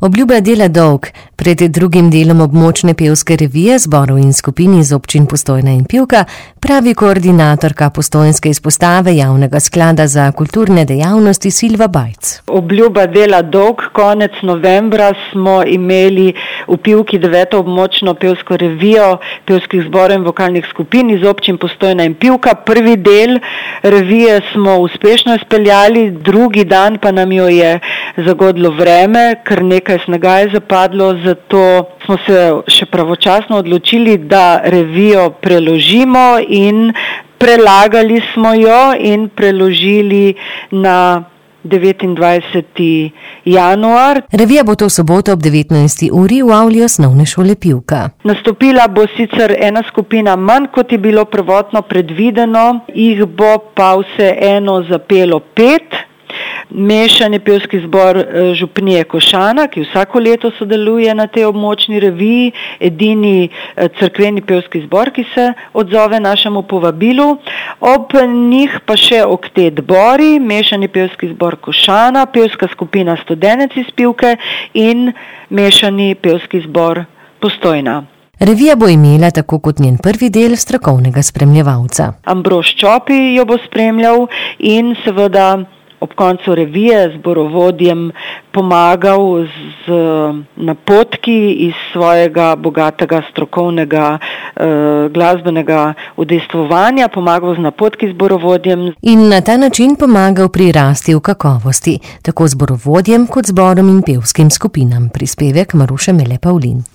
Obljuba dela dolg. Pred drugim delom območne pevske revije zborov in skupin iz občin Postojna in Pivka pravi koordinatorka postojnske izpostave Javnega sklada za kulturne dejavnosti Silva Bajc. Obljuba dela dolg. Konec novembra smo imeli v Pivki 9. območno pevsko revijo pevskih zborov in vokalnih skupin iz občin Postojna in Pivka. Prvi del revije smo uspešno izpeljali, drugi dan pa nam jo je zagodlo vreme, ker nekaj snega je zapadlo, zato smo se še pravočasno odločili, da revijo preložimo in prelagali smo jo in preložili na 29. januar. Revija bo to soboto ob 19. uri v avli Osnovne šole Pivka. Nastopila bo sicer ena skupina manj, kot je bilo prvotno predvideno, jih bo pa vseeno zapelo 5. Mešani pevski zbor župnije Košana, ki vsako leto sodeluje na tej območni reviji, edini cerkveni pevski zbor, ki se odzove našemu povabilu. Ob njih pa še oktet Bori, mešani pevski zbor Košana, pevska skupina Studenec iz Pivke in mešani pevski zbor Postojna. Revija bo imela, tako kot njen prvi del, strokovnega spremljevalca. Ambrož Čopi jo bo spremljal in seveda ob koncu revije zborovodjem pomagal z napotki iz svojega bogatega strokovnega glasbenega udejstvovanja, pomagal z napotki zborovodjem. In na ta način pomagal pri rasti v kakovosti, tako zborovodjem kot zborom in pevskim skupinam. Prispevek Maruše Mele Pavlin.